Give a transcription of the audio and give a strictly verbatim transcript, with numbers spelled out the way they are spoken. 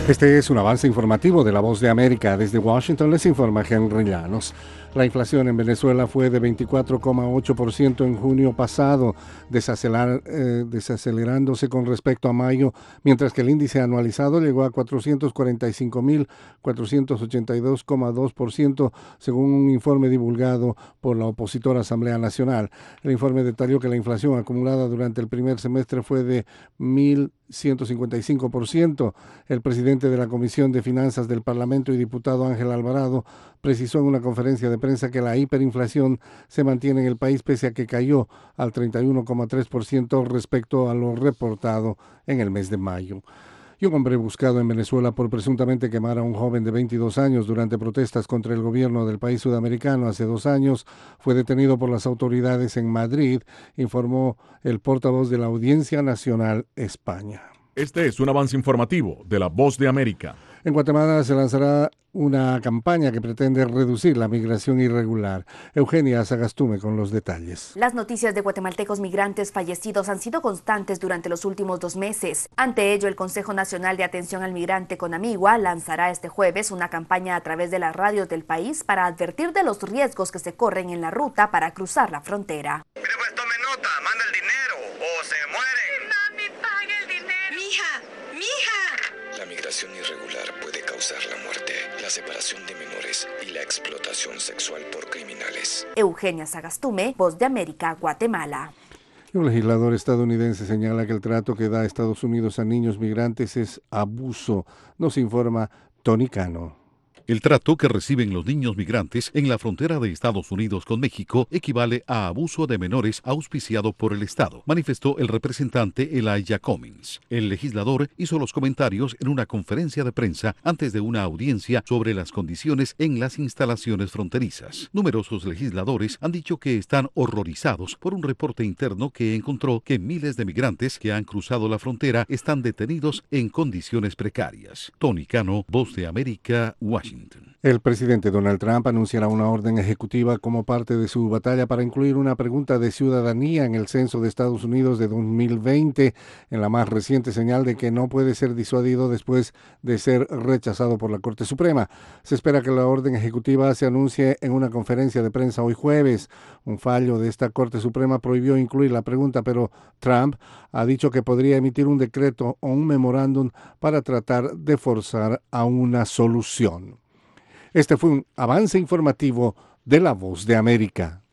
Este es un avance informativo de La Voz de América. Desde Washington les informa Henry Llanos. La inflación en Venezuela fue de veinticuatro coma ocho por ciento en junio pasado, desacelerar, eh, desacelerándose con respecto a mayo, mientras que el índice anualizado llegó a cuatrocientos cuarenta y cinco mil cuatrocientos ochenta y dos coma dos por ciento, según un informe divulgado por la opositora Asamblea Nacional. El informe detalló que la inflación acumulada durante el primer semestre fue de mil ciento cincuenta y cinco por ciento. El presidente de la Comisión de Finanzas del Parlamento y diputado Ángel Alvarado precisó en una conferencia de prensa que la hiperinflación se mantiene en el país pese a que cayó al treinta y uno coma tres por ciento respecto a lo reportado en el mes de mayo. Y un hombre buscado en Venezuela por presuntamente quemar a un joven de veintidós años durante protestas contra el gobierno del país sudamericano hace dos años fue detenido por las autoridades en Madrid, informó el portavoz de la Audiencia Nacional España. Este es un avance informativo de La Voz de América. En Guatemala se lanzará una campaña que pretende reducir la migración irregular. Eugenia Sagastume con los detalles. Las noticias de guatemaltecos migrantes fallecidos han sido constantes durante los últimos dos meses. Ante ello, el Consejo Nacional de Atención al Migrante Conamigua lanzará este jueves una campaña a través de las radios del país para advertir de los riesgos que se corren en la ruta para cruzar la frontera. Mire, pues tome nota, manda el dinero o se mueren. Mami, pague el dinero. Mija, mija. La migración irregular puede causar la muerte, la separación de menores y la explotación sexual por criminales. Eugenia Sagastume, Voz de América, Guatemala. Un legislador estadounidense señala que el trato que da Estados Unidos a niños migrantes es abuso. Nos informa Tony Cano. El trato que reciben los niños migrantes en la frontera de Estados Unidos con México equivale a abuso de menores auspiciado por el Estado, manifestó el representante Elijah Cummings. El legislador hizo los comentarios en una conferencia de prensa antes de una audiencia sobre las condiciones en las instalaciones fronterizas. Numerosos legisladores han dicho que están horrorizados por un reporte interno que encontró que miles de migrantes que han cruzado la frontera están detenidos en condiciones precarias. Tony Cano, Voz de América, Washington. El presidente Donald Trump anunciará una orden ejecutiva como parte de su batalla para incluir una pregunta de ciudadanía en el censo de Estados Unidos de dos mil veinte, en la más reciente señal de que no puede ser disuadido después de ser rechazado por la Corte Suprema. Se espera que la orden ejecutiva se anuncie en una conferencia de prensa hoy jueves. Un fallo de esta Corte Suprema prohibió incluir la pregunta, pero Trump ha dicho que podría emitir un decreto o un memorándum para tratar de forzar a una solución. Este fue un avance informativo de La Voz de América.